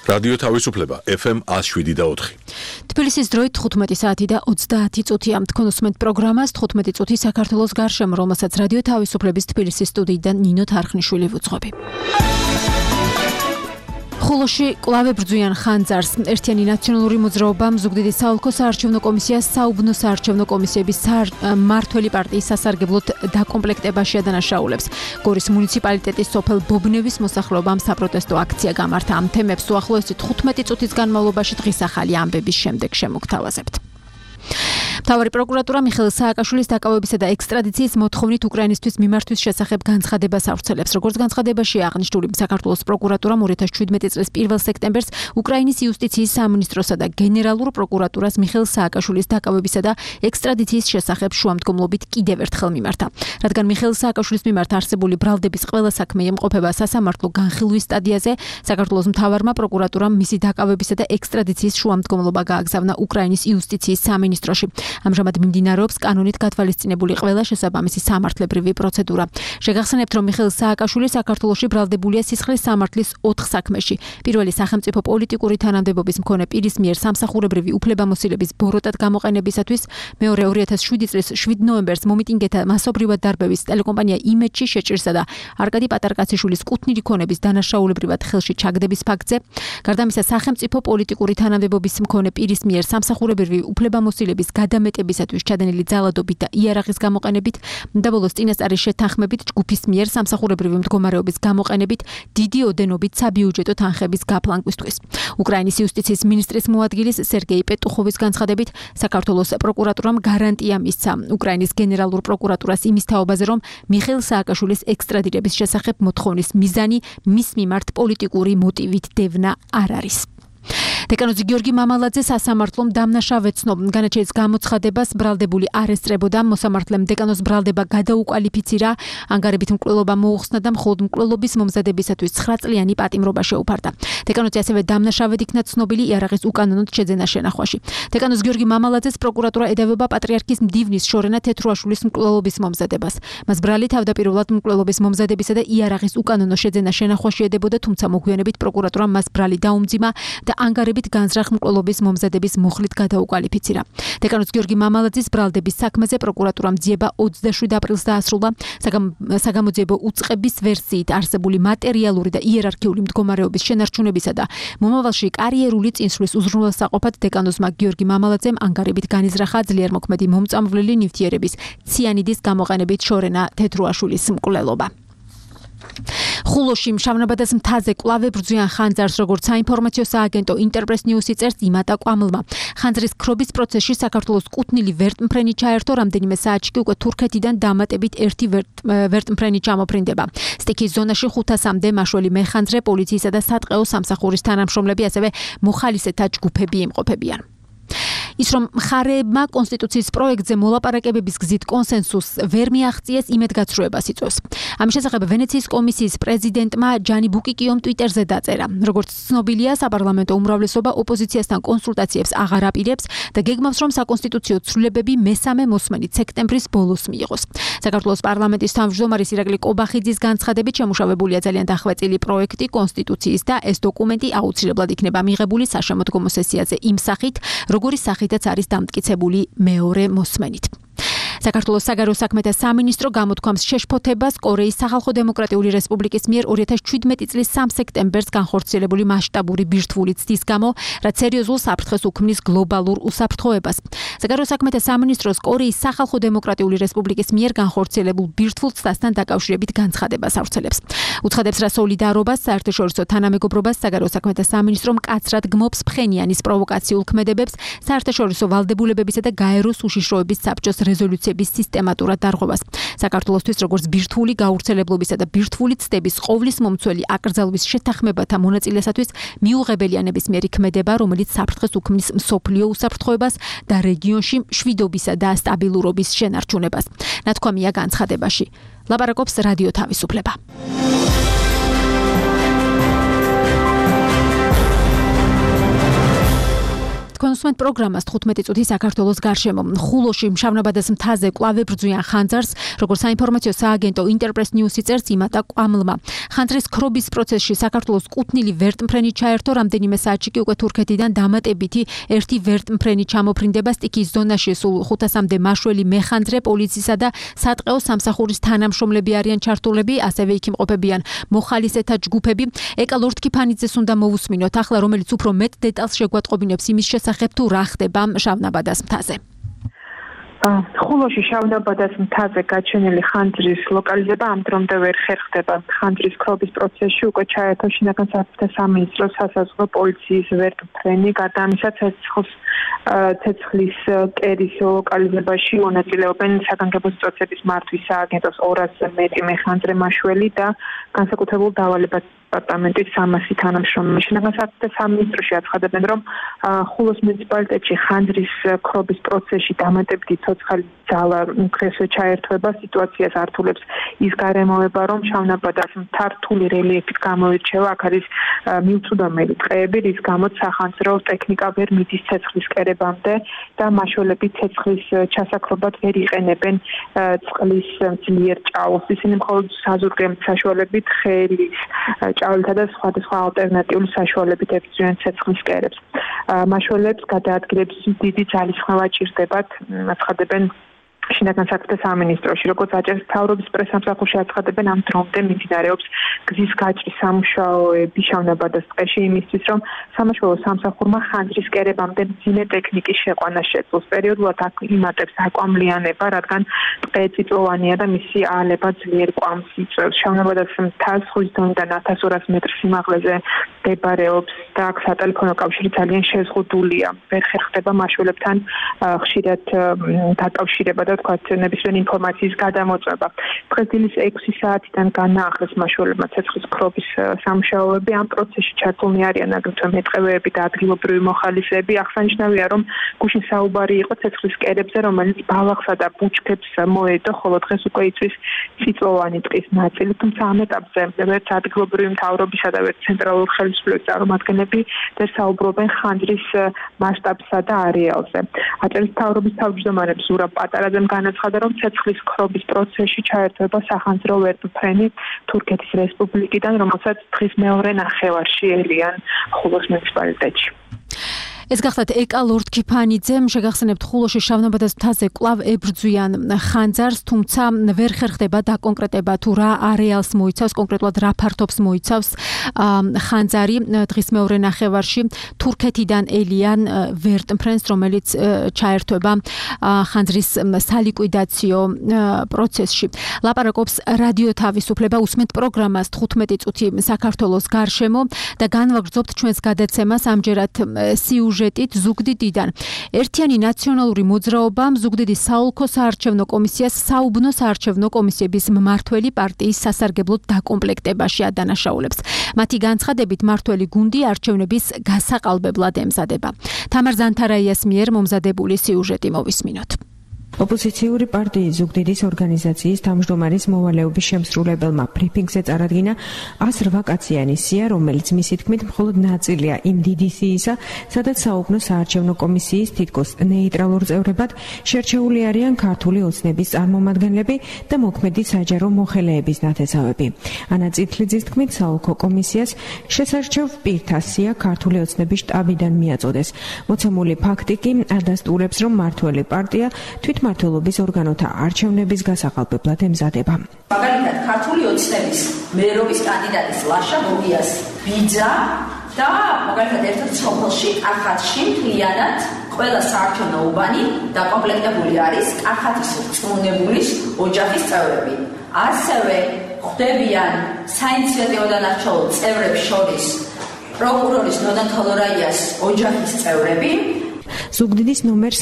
რადიო თავისუფლება FM 107.4. თბილისის დროით 15 საათი და 30 წუთია თქვენ პროგრამას 15 წუთი საქართველოს გარშემო, რომელსაც რადიო თავისუფლების თბილისის სტუდიიდან ნინო თარხნიშვილი ვუძღვები. ხულოში კვლავ ებრძვიან ხანძარს. ერთიანი ნაციონალური მოძრაობა, მზუგდიდი საოლქო საარჩევნო კომისია, საუბნო საარჩევნო კომისიების მმართველი პარტიის სასარგებლოდ დაკომპლექტებაში ადანაშაულებს. გორის მუნიციპალიტეტის სოფელ ბობნევის მოსახლეობამ საპროტესტო აქცია გამართა. ამ თემებს უახლოესი 15 წუთის განმავლობაში დღის ახალი ამბების შემდეგ შემოგთავაზებთ. მთავარი პროკურატურა მიხეილ სააკაშვილის დაკავებისა და ექსტრადიციის მოთხოვნით უკრაინისთვის მიმართვის შესახებ განცხადებას ავრცელებს. როგორც განცხადებაში აღნიშნული, საქართველოს პროკურატურამ 2017 წლის 1 სექტემბერს უკრაინის იუსტიციის სამინისტროსა და გენერალურ პროკურატურას მიხეილ სააკაშვილის დაკავებისა და ექსტრადიციის შესახებ შუამდგომლობით კიდევ ერთხელ მიმართა. რადგან მიხეილ სააკაშვილის მიმართ არსებული ბრალდების ყველა საქმე იმყოფება სასამართლო განხილვის სტადიაზე, საქართველოს მთავარმა პროკურატურამ მისი დაკავებისა და ექსტრადიციის შუამდგომლობა გააგზავნა უკრაინის იუსტიციის სამინისტროში. ამჟამად მიმდინარეობს კანონით გათვალისწინებული ყველა შესაბამისი სამართლებრივი პროცედურა. შეგახსენებთ, რომ მიხეილ სააკაშვილი საქართველოში ბრალდებულია სისხლის სამართლის 4 საქმეში. პირველი სახელმწიფო პოლიტიკური თანამდებობის მქონე პირის მიერ სამსახურებრივი უფლებამოსილების ბოროტად გამოყენებისათვის, მეორე 2007 წლის 7 ნოემბერს მომიტინგეთა მასობრივად დარბევის ტელეკომპანია იმედში შეჭირსა და არკადი პატარკაციშვილის კუთვნილი ქონების დანაშაულებრივად ხელში ჩაგდების ფაქტზე, გარდა ამისა სახელმწიფო პოლიტიკური თანამდებობის მქონე პირის მიერ სამსახურებრივი უფლებამოსილების გადამეტებისათვის ჩადენილი ძალადობით და იარაღის გამოყენებით და ბოლოს წინასწარის შეთანხმებით ჯგუფის მიერ სამსახურებრივი მდგომარეობის გამოყენებით დიდი ოდენობით საბიუჯეტო თანხების გაფლანკვისთვის. უკრაინის იუსტიციის მინისტრის მოადგილის სერგეი პეტუხოვის განცხადებით, საქართველოს პროკურატურამ გარანტია მისცა უკრაინის გენერალურ პროკურატურას იმის თაობაზე, რომ მიხეილ სააკაშვილის ექსტრადირების შესახებ მოთხოვნის მიზანი მის მიმართ პოლიტიკური მოტივით დევნა არ არის. დეკანოზი გიორგი მამალაძე სასამართლომ დამნაშავეცნო განაჩენის გამოცხადებას ბრალდებული არ ესწრებოდა. მოსამართლემ დეკანოს ბრალდება გადაუკვალიფიცირა, ანგარებით მკვლელობა მოუხსნა და მხოლოდ მკვლელობის მომზადებისათვის 9 წლიანი პატიმრობა შეუფარდა. დეკანოზე ასევე დამნაშავედ იქნა ცნობილი იარაღის უკანონოდ შეძენა შენახვაში. დეკანოს გიორგი მამალაძეს პროკურატურა ედავება პატრიარქის მდივნის შორენა თეთრუაშვილის მკვლელობის მომზადებას. მას ბრალი თავდაპირველად მკვლელობის მომზადებისა და იარაღის უკანონო შეძენა შენახვაში ედებოდა, თუმცა მოგვიანებით პროკურატურამ მას ბრალი დაუმძიმა და ანგარებით განზრახ მკვლელობის მომზადების მუხლით გადაუკვალიფიცირა. დეკანოს გიორგი მამალაძის ბრალდების საქმეზე პროკურატურამ ძიება 27 აპრილს დაასრულა. საგამოძიებო უწყების ვერსიით არსებული მატერიალური და იერარქიული მდგომარეობის შენარჩუნებისა და მომავალში კარიერული წინსვლის უზრუნველსაყოფად დეკანოსმა გიორგი მამალაძემ ანგარებით განიზრახა ძლიერმოქმედი მომწამვლელი ნივთიერების ციანიდის გამოყენებით შორენა თეთრუაშვილის მკვლელობა. ხულოში მშავნაბადეს მთაზე კვლავ ებრძვიან ხანძარს, როგორც საინფორმაციო სააგენტო ინტერპრეს ნიუსი წერს იმატა კვამლმა. ხანძრის ქრობის პროცესში საქართველოს კუთვნილი ვერტმფრენი ჩაერთო, რამდენიმე საათში უკვე თურქეთიდან დამატებით ერთი ვერტმფრენი ჩამოფრინდება. სტიქის ზონაში 500-მდე მაშველი მეხანძრე, პოლიციისა და სატყეო სამსახურის თანამშრომლები, ასევე მოხალისეთა ჯგუფები იმყოფებიან. ის რომ მხარეებმა კონსტიტუციის პროექტზე მოლაპარაკებების გზით კონსენსუსს ვერ მიაღწიეს, იმედგაცრუებას იწვევს. ამის შესახებ ვენეციის კომისიის პრეზიდენტმა ჯანი ბუკიკიომ ტვიტერზე დაწერა. როგორც ცნობილია, საპარლამენტო უმრავლესობა ოპოზიციასთან კონსულტაციებს აღარ აპირებს და გეგმავს, რომ საკონსტიტუციო ცვლილებები მესამე მოსმენით სექტემბრის ბოლოს მიიღოს. საქართველოს პარლამენტის თავმჯდომარის ირაკლი კობახიძის განცხადებით, შემუშავებულია ძალიან დახვეწილი პროექტი კონსტიტუციის და ეს დოკუმენტი აუცილებლად იქნება მიღებული საშემოდგომო სესიაზე იმ სახით, როგორი სახითაც არის დამტკიცებული მეორე მოსმენით. საქართველოს საგარეო საქმეთა სამინისტრო გამოთქვამს შეშფოთებას კორეის სახალხო დემოკრატიული რესპუბლიკის მიერ 2017 წლის 3 სექტემბერს განხორციელებული მასშტაბური ბირთვული ცდის გამო, რაც სერიოზულ საფრთხეს უქმნის გლობალურ უსაფრთხოებას. საგარეო საქმეთა სამინისტროს კორეის სახალხო დემოკრატიული რესპუბლიკის მიერ განხორციელებულ ბირთვულ ცდასთან დაკავშირებით განცხადებას ავრცელებს. უცხადებს, რა სოლიდარობას, საერთაშორისო თანამეგობრობას საგარეო საქმეთა სამინისტრო მკაცრად გმობს ფხენიანის პროვოკაციულ ქმედებებს, საერთაშორისო ვალდებულებებისა და გაეროს უშიშროების საბჭოს რეზოლუციების სისტემატურად დარღვევას. საქართველოსთვის როგორც ბირთვული გავრცელებლობისა და ბირთვული ცდების ყოვლის მომცველი აკრძალვის შეთანხმებათა მონაწილესათვის მიუღებელია ნებისმიერი ქმედება, რომელიც საფრთხეს უქმნის მსოფლიო უსაფრთხოებას და რეგიონში მშვიდობისა და სტაბილურობის შენარჩუნებას. ნათქვამია განცხადებაში. ლაპარაკობს რადიო თავისუფლება. თქვენ უსმენთ პროგრამას 15 წუთი საქართველოს გარშემო. ხულოში მშავნაბადეს მთაზე კვლავ ებრძვიან ხანძარს, როგორც საინფორმაციო სააგენტო ინტერპრეს ნიუსი წერს იმატა ყვამლმა. ხანძრის ქრობის პროცესში საქართველოს კუთვნილი ვერტმფრენი ჩაერთო, რამდენიმე საათში კი უკვე თურქეთიდან დამატებითი ერთი ვერტმფრენი ჩამოფრინდება სტიქის ზონაში. სულ 500-მდე მაშველი მეხანძრე, პოლიციისა და სატყეო სამსახურის თანამშრომლები არიან ჩართულები, ასევე იქ იმყოფებიან მოხალისეთა ჯგუფები. ეკა ლორდ ქიფანიძეს უნდა მოვუსმინოთ ახლა, რომელიც უფრო მეტ დეტალს შეგვატყობინებს იმის შესახებ თუ რა ხდება შავნაბადას მთაზე. ხულოში შავნაბადას მთაზე გაჩენილი ხანძრის ლოკალიზება ამ დრომდე ვერ ხერხდება. ხანძრის ქრობის პროცესში უკვე ჩაერთო შინაგან საქმეთა სამინისტროს სასაზღვრო პოლიციის ვერტმფრენი, გარდა ამისა ცეცხლის კერის ლოკალიზებაში მონაწილეობენ საგანგებო სიტუაციების მართვის სააგენტოს 200-ზე მეტი მეხანძრე მაშველი და განსაკუთრებულ დავალებად დეპარტამენტის 300 თანამშრომელი. შინაგან საქმეთა სამინისტროში აცხადებენ, რომ ხულოს მუნიციპალიტეტში ხანძრის ქრობის პროცესში დამატებითი ცოცხალი ძალა კრესვე ჩაერთვება სიტუაციას ართულებს ის გარემოება, რომ შავნაბადას მთა რთული რელიეფით გამოირჩევა. აქ არის მიუწვდომელი ტყეები, რის გამოც სახანძრო ტექნიკა ვერ მიდის ცეცხლის კერებამდე და მაშველები ცეცხლის ჩასაქრობად ვერ იყენებენ წყლის ძლიერ ჭაობს. ისინი მხოლოდ საზურგემ საშუალებით ხელის ჭავლთა და სხვადასხვა ალტერნატიული საშუალებით ებრძვიან ცეცხლის კერებს. მაშველებს გადაადგილების დიდი ძალისხმევა ჭირდებათ, აცხადებენ შინაგან საქმეთა სამინისტროში. როგორც აჭარის მთავრობის პრესამსახურში აცხადებენ, ამ დრომდე მიმდინარეობს გზის გაჭრის სამუშაოები შავნაბადას ტყეში იმისთვის, რომ სამაშველო სამსახურმა ხანძრის კერებამდე მძიმე ტექნიკის შეყვანა შეძლოს. პერიოდულად აქ იმატებს აკვამლიანება, რადგან ტყე წიწვოვანია და მისი აალება ძლიერ კვამს იწვევს. შავნაბადას მთა ზღვის დონიდან 1200 მეტრ სიმაღლეზე მდებარეობს და აქ სატელეფონო კავშირი ძალიან შეზღუდულია. ვერ ხერხდება მაშველებთან ხშირად დაკავშირება და ნებისმიერი ინფორმაციის გადამოწმება. დღეს დილის 6 საათიდან განაახლეს მაშველებმა ცეცხლის ქრობის სამუშაოები. ამ პროცესში ჩართულნი არიან აგრეთვე მეტყევეები და ადგილობრივი მოხალისეები. აღსანიშნავია, რომ გუშინ საუბარი იყო ცეცხლის კერებზე, რომელიც ბალახსა და ბუჩქებს მოედო, ხოლო დღეს უკვე იწვის წიწვოვანი ტყის ნაწილი. თუმცა ამ ეტაპზე ვერც ადგილობრივი მთავრობისა და ვერც ცენტრალური ხელისუფლების წარმომადგენლები ვერ საუბრობენ ხანძრის მასშტაბსა და არეალზე. აჭარის მთავრობის თავმჯდომარე ზურაბ პატარაძემ განაცხადა, რომ ცეცხლის ქრობის პროცესში ჩაერთვება სახანძრო ვერტმფრენი თურქეთის რესპუბლიკიდან, რომელსაც დღის მეორე ნახევარში ელიან ხულოს მუნიციპალიტეტში. ეს გახლავთ ეკა ლორდ ქიფანიძემ, შეგახსენებთ ხულოში შავნაბადას მთაზე კვლავ ებრძვიან ხანძარს, თუმცა ვერ ხერხდება დაკონკრეტება თუ რა არეალს მოიცავს, კონკრეტულად რა ფართობს მოიცავს ხანძარი. დღის მეორე ნახევარში თურქეთიდან ელიან ვერტმფრენს, რომელიც ჩაერთვება ხანძრის სალიკვიდაციო პროცესში. ლაპარაკობს რადიო თავისუფლება, უსმენთ პროგრამას 15 წუთი საქართველოს გარშემო და განვაგრძობთ ჩვენს გადაცემას ამჯერად სიუჟეტით ზუგდიდიდან. ერთიანი ნაციონალური მოძრაობა ზუგდიდის საოლქო საარჩევნო კომისიას საუბნო საარჩევნო კომისიების მმართველი პარტიის სასარგებლოდ დაკომპლექტებაში ადანაშაულებს. მათი განცხადებით, მმართველი გუნდი არჩევნების გასაყალბებლად ემზადება. თამარ ზანთარაიას მიერ მომზადებული სიუჟეტი მოვისმინოთ. ოპოზიციური პარტიის ზუგდიდის ორგანიზაციის თავმჯდომარის მოვალეობის შემსრულებელმა ბრიფინგზე წარადგინა 108 კაციანი სია, რომელიც მისი თქმით მხოლოდ ნაწილია იმ დიდი სიისა, სადაც საუბნო საარჩევნო კომისიის თითქოს ნეიტრალურ წევრებად შერჩეული არიან ქართული ოცნების წარმომადგენლები და მოქმედი საჯარო მოხელეების ნათესავები. ანა წითლიძის თქმით, საოლქო კომისიას შესარჩევ პირთა სია ქართული ოცნების შტაბიდან მიაწოდეს. მოცემული ფაქტი კი ადასტურებს, რომ მმართველი პარტია თვითმმართველობის ორგანოთა არჩევნების გასაყალბებლად ემზადება. მაგალითად, ქართული ოცნების მერობის კანდიდატის ლაშა გოგიას ბიძა და მაგალითად ერთ-ერთ სოფელში კახათში მთლიანად ყველა საარჩევნო უბანი დაკომპლექტებული არის კახათის რწმუნებულის ოჯახის წევრები. ასევე ხდებიან საინიციატივო დანარჩეულ წევრებს შორის პროკურორის ნოდან თოლორაიას ოჯახის წევრები. ზუგდიდის ნომერ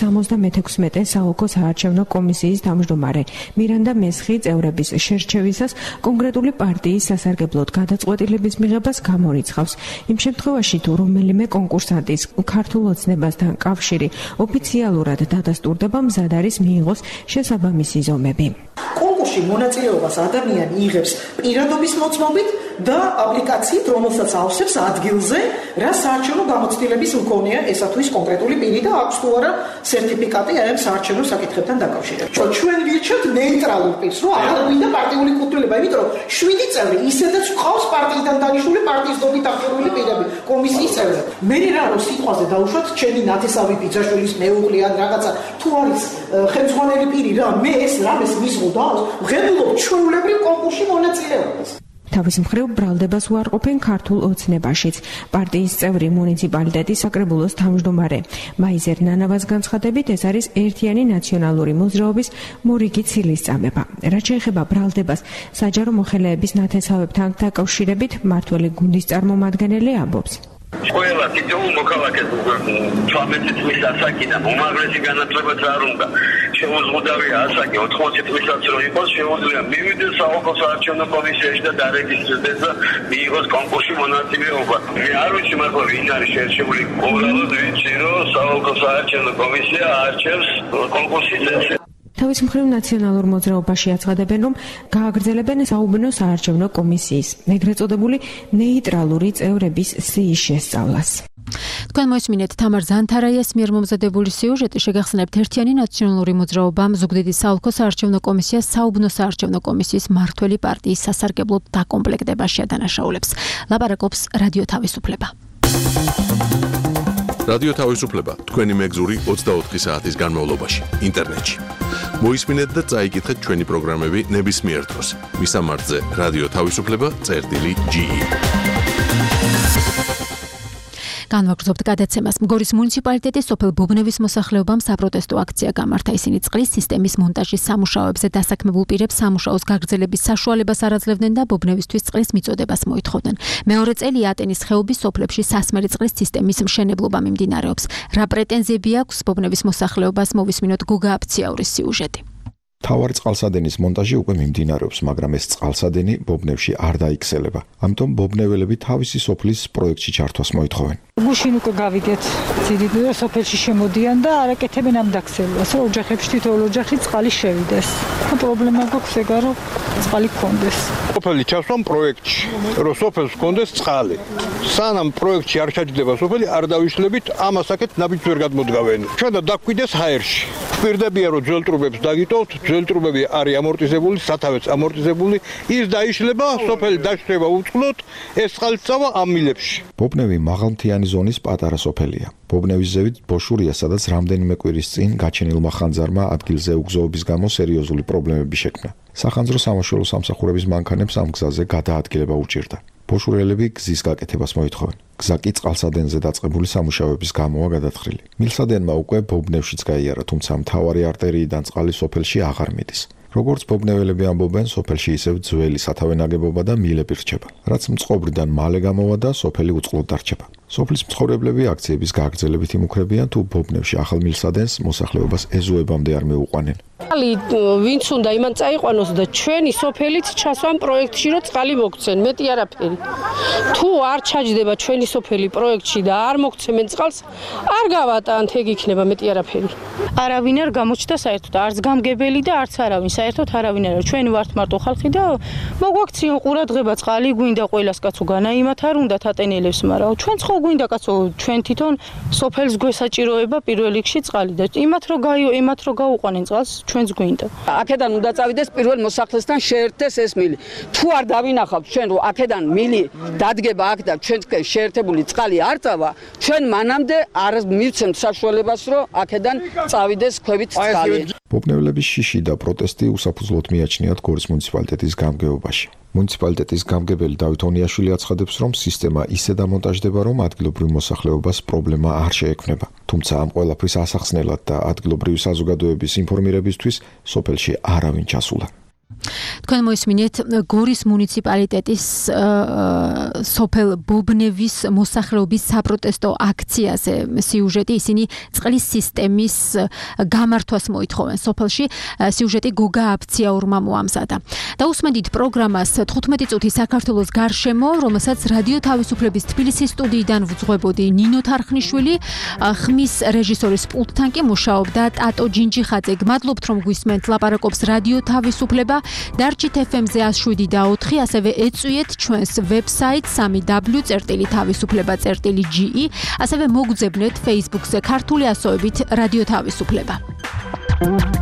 76 საოლქო საარჩევნო კომისიის თავმჯდომარე მირანდა მესხი წევრების შერჩევისას კონკრეტული პარტიის სასარგებლოდ გადაწყვეტილების მიღებას გამორიცხავს. იმ შემთხვევაში, თუ რომელიმე კონკურსანტის ქართულ ოცნებასთან კავშირი ოფიციალურად დადასტურდება, მზად არის მიიღოს შესაბამისი ზომები. კონკურსში მონაწილეობას ადამიანი იღებს პირადობის მოწმობით და აპლიკაციით, რომელსაც ავსებს ადგილზე, რა საარჩევნო გამოცდილების მქონეა ესათვის კონკრეტული პირი და აქვს თუ არა სერტიფიკატი აი ამ საარჩევნო საკითხებთან დაკავშირებით. ჩვენ ვირჩევთ ნეიტრალურ პირს, რომ აღარ გვინდა პარტიული კუთვნილება, იმიტომ რომ 7 წევრი ისედაც ყავს პარტიიდან დანიშნული პარტიის დობით აქტიური პირები, კომისიის წევრები. მე რა რომ სიტყვაზე დაუშვათ ჩემი ნათესავი ბიძაშვილის მეუღლე ან რაღაცა თუ არის ხელმძღვანელი პირი რა მე ეს რამეს მიზღუდავს, ვღებულობ ჩვეულებრივ კონკურსში მონაწილეობას. თავის მხრივ ბრალდებას უარყოფენ ქართულ ოცნებაშიც. პარტიის წევრი მუნიციპალიტეტის საკრებულოს თავმჯდომარე მაიზერ ნანავას განცხადებით, ეს არის ერთიანი ნაციონალური მოძრაობის მორიგი ცილისწამება. რაც შეეხება ბრალდებას, საჯარო მოხელეების ნათესავებთან დაკავშირებით მმართველი გუნდის წარმომადგენელი ამბობს. ყველა თითოეულ მოქალაქეს 18 წლის ასაკიდან უმაღლესი განათლებაც არ უნდა შეუზღუდავია ასაკი 80 წლისაც რომ იყოს შეუძლია მივიდეს საოლქო საარჩევნო კომისიაში და დარეგისტრდეს და მიიღოს კონკურსში მონაწილეობა. მე არ ვიცი მართლა ვინ არის შერჩეული უბრალოდ ვიცი რომ საოლქო საარჩევნო კომისია არჩევს კონკურსის წესს. თავის მხრივ ნაციონალურ მოძრაობაში აცხადებენ, რომ გააგრძელებენ საუბნო საარჩევნო კომისიის, ეგრეთ წოდებული ნეიტრალური წევრების სიის შესწავლას. თქვენ მოისმინეთ თამარ ზანთარაიას მიერ მომზადებული სიუჟეტი, შეგახსენებთ ერთიანი ნაციონალური მოძრაობამ ზუგდიდის საოლქო საარჩევნო კომისიას საუბნო საარჩევნო კომისიის მმართველი პარტიის სასარგებლოდ დაკომპლექტებაში ადანაშაულებს. ლაპარაკობს რადიო თავისუფლება. რადიო თავისუფლება თქვენი მეგზური 24 საათის განმავლობაში ინტერნეტში. მოისმინეთ და წაიკითხეთ ჩვენი პროგრამები ნებისმიერ დროს. მისამართზე რადიო თავისუფლება.ge. განვაგრძობთ გადაცემას. მგორის მუნიციპალიტეტის სოფელ ბობნევის მოსახლეობამ საპროტესტო აქცია გამართა. ისინი წყლის სისტემის მონტაჟის სამუშაოებზე დასაქმებულ პირებს სამუშაოს გაგრძელების საშუალებას არ აძლევდნენ და ბობნევისთვის წყლის მიწოდებას მოითხოვდნენ. მეორე წელია ატენის ხეობის სოფლებში სასმელი წყლის სისტემის მშენებლობა მიმდინარეობს. რა პრეტენზიები აქვს ბობნევის მოსახლეობას, მოვისმინოთ გოგა აფციაურის სიუჟეტი. თავარი წყალსადენის მონტაჟი უკვე მიმდინარეობს, მაგრამ ეს წყალსადენი ბობნევში არ დაიქცელება. ამიტომ ბობნეველები თავისი სოფლის პროექტში ჩართვას მოითხოვენ. გუშინ უკვე გავიგეთ, ძირითადად სოფელში შემოდიან და არაკეთებენ ამ დაქსელვას, რომ ოჯახებში თითოეულ ოჯახში წყალი შევიდეს. პრობლემა გვაქვს ეგა, რომ წყალი გქონდეს. სოფელი ჩასვამ პროექტში, რომ სოფელს გქონდეს წყალი. სანამ პროექტში არ ჩაჯდება სოფელი, არ დავიშლებით, ამას აქეთ ნაბიჯს ვერ გადმოდგავენ. ჩვენ და დაგვიდეს ჰაერში. გვპირდებია, რომ ძველ ტრუბებს დაგიტოვთ, ძველ ტრუბები არის ამორტიზებული, სათავეც ამორტიზებული, ის დაიშლება, სოფელი დაშლება უწყლოდ, ეს წყალი წავა ამ მილებში. ბობნევი მაღალმთიანი ზონის პატარა სოფელია. ბობნევის ზევით ბოშურია, სადაც რამდენიმე კვირის წინ გაჩენილმა ხანძარმა ადგილზე უგზოობის გამო სერიოზული პრობლემები შექმნა. სახანძრო სამაშველო სამსახურების მანქანებს ამ გზაზე გადაადგილება უჭირდა. ბოშურელები გზის გაკეთებას მოითხოვენ. გზა კი წყალსადენზე დაწყებული სამუშაოების გამოა გადათხრილი. მილსადენმა უკვე ბობნევშიც გაიარა, თუმცა მთავარი არტერიიდან წყალი სოფელში აღარ მიდის. როგორც ბობნეველები ამბობენ, სოფელში ისევ ძველი სათავე ნაგებობა და მილები რჩება. რაც მწყობრიდან მალე გამოვა და სოფელი უწყლოდ დარჩება. სოფლის მცხოვრებლები აქციების გააგრძელებით იმუქრებიან, თუ ბობნევში ახალ მილსადენს მოსახლეობას ეზოებამდე არ მეუყვანენ. ვინც უნდა იმან წაიყვანოს და ჩვენი სოფელით ჩასვან პროექტში, რომ წყალი მოგცენ, მეტი არაფერი. თუ არ ჩაჯდება ჩვენი სოფელი პროექტში და არ მოგცემენ წყალს, არ გავატანთ, ეგ იქნება მეტი არაფერი. არავინ არ გამოჩნდა საერთოდ, არც გამგებელი და არც არავინ, საერთოდ არავინ არ. ჩვენ ვართ მარტო ხალხი და მოგვაქციონ ყურადღება, წყალი გვინდა ყველას კაცო, განაიმათ არ უნდათ ატენელებს, მაგრამ ჩვენ ხო გვინდა კაცო, ჩვენ თვითონ სოფელს გვესაჭიროება პირველ რიგში წყალი და იმათ რომ გაუყვანენ წყალს ჩვენს გვინდა. აქედან უნდა წავიდეს პირველ მოსახლესთან შეერთდეს ეს მილი. თუ არ დავინახავთ ჩვენ რომ აქედან მილი დადგება აქ და ჩვენკენ შეერთებული წყალი არ წავა, ჩვენ მანამდე არ მივცემთ საშუალებას რომ აქედან წავიდეს ქვევით წყალი. ბობნევლების შიში და პროტესტი უსაფუძვლოდ მიაჩნიათ გორის მუნიციპალიტეტის გამგეობაში. მუნიციპალიტეტის გამგებელი დავით ონიაშვილი აცხადებს, რომ სისტემა ისე დამონტაჟდება, რომ ადგილობრივ მოსახლეობას პრობლემა არ შეექმნება. თუმცა ამ ყველაფრის ასახსნელად და ადგილობრივი საზოგადოების ინფორმირებისთვის სოფელში არავინ ჩასულა. თქვენ მოისმინეთ გორის მუნიციპალიტეტის სოფელ ბობნევის მოსახლეობის საპროტესტო აქციაზე სიუჟეტი, ისინი წყლის სისტემის გამართვას მოითხოვენ სოფელში. სიუჟეტი გოგა აფციაურმა მოამზადა. და უსმენთ პროგრამას 15 წუთი საქართველოს გარშემო, რომელსაც რადიო თავისუფლების თბილისის სტუდიიდან ვუძღვებოდი ნინო თარხნიშვილი, ხმის რეჟისორის პულტთან კი მუშაობდა ტატო ჯინჯიხაძე. გმადლობთ რომ გვისმენთ, ლაპარაკობს რადიო თავისუფლება. დარჩით FM-ზე 107.4, ასევე ეწვიეთ ჩვენს ვებსაიტს www.tavisufleba.ge, ასევე მოგძებნეთ Facebook-ზე ქართული ასოებით რადიო თავისუფლება.